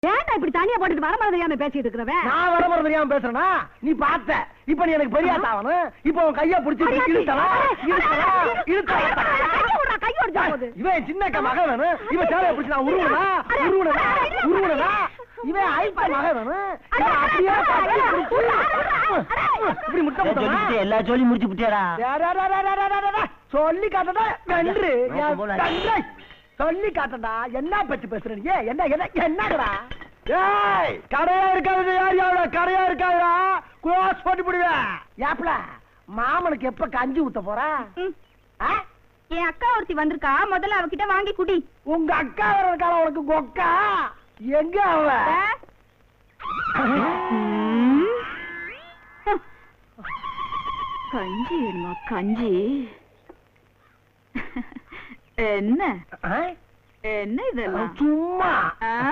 ஏன்டா இப்படி தனியா போட்டுட்டு வரமரம் தெரியாம பேசிட்டு இருக்கிறவன்? நான் வரமரம் தெரியாம பேசுறேனா? நீ பார்த்த. இப்ப நீ எனக்கு பெரிய ஆத்தாவணும். இப்ப உன் கைய பிடிச்சி இழுத்தலா கையோட போகுது. இவன் சின்ன மகன் வேணும். இவன் சேலையை பிடிச்சி நான் உருவனா இவன் ஐப்பா மகன் வேணும். அப்படியே இப்படி முட்டை முட்டை எல்லா சொல்லி முடிச்சு விட்டியாடா. சொல்லி காட்டடா நன்று சொல்லி காட்டடா. என்ன பத்தி பேசுற நீ? என்ன என்ன என்னடா? ஏய் கடையா இருக்காது. யார் யாரா கடையா இருக்காதா? க்ளோஸ் பண்ணி விடுவேன். ஏப்ல மாமனுக்கு எப்ப கஞ்சி ஊத்த போற? என் அக்கா ஒருத்தி வந்திருக்கா, முதல்ல அவகிட்ட வாங்கி குடி. உங்க அக்கா வரதுக்கால உனக்கு கொக்கா? எங்க அவ? கஞ்சி வேணுமா? கஞ்சி என்ன என்ன இதெல்லாம்? சும்மா